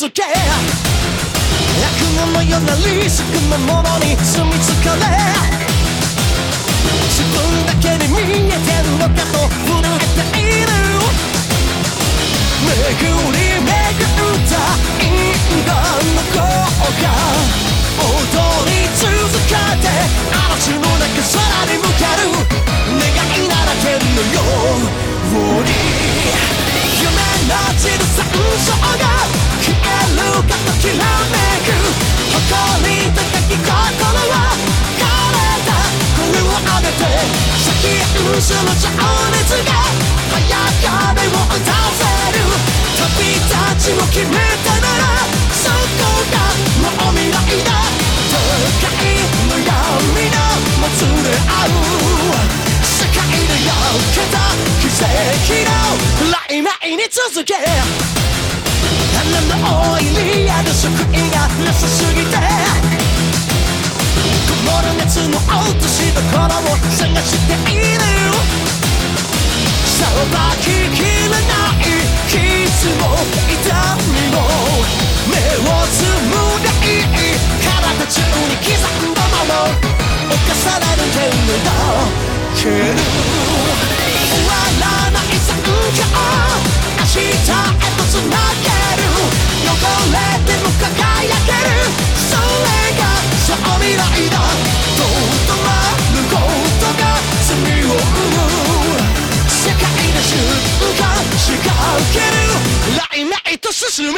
続け悪夢のようなリスクのものに住み着かれ自分だけに見えてるのかと震えている巡り巡った因果の効果踊り続けて嵐の中空に向ける願いならけるのよ夢の地の山椒が消えるかときらめく誇り高き心は枯れた声を上げて先へする情熱が早壁を打たせる旅立ちを決めたならそこがもう未来だ都会の闇のもつれ合う世界で焼けた奇跡の雷鳴に続け花のオイリアル救いがなさすぎてこもる熱の落としどころを探しているさばききれない傷も痛みも目をつむれいい体中に刻んだもの犯される天狗だける終わらない残響明日へとつなげる汚れても輝けるそれがそう未来だとどまることが罪を生む世界で瞬間仕掛ける雷鳴と進め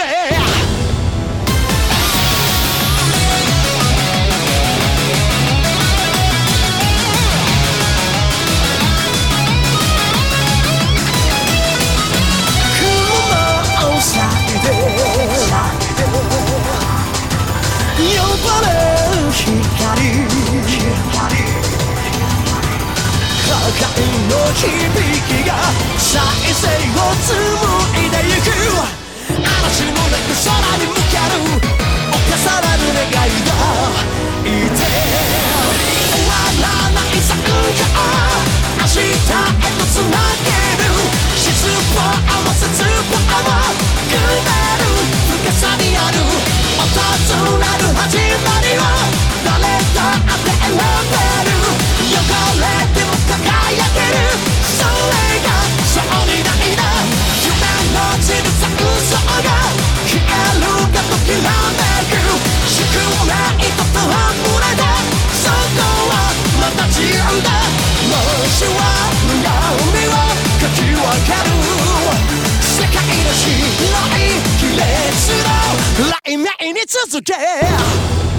呼ばれる光破壊の響きが再生を紡いでゆく嵐の中空に向ける犯される願いがいて終わらない残響明日へとつなげる失望も絶望もくれる深さにある訪れる始まりを誰だって選べる汚れても輝けるそれがそう未来だ夢の地で残像が消えるかときらめく宿命と戯れてそこはまた自由だもしは闇をかき分ける世界の白い亀裂の雷鳴に続け